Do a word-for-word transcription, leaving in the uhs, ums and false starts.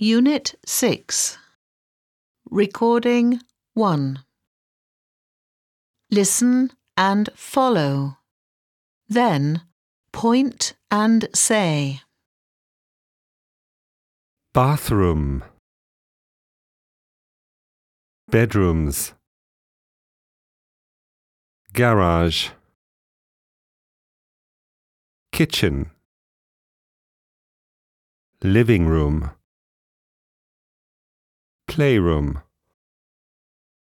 Unit six. Recording one. Listen and follow. Then point and say. Bathroom. Bedrooms. Garage. Kitchen. Living room. Playroom.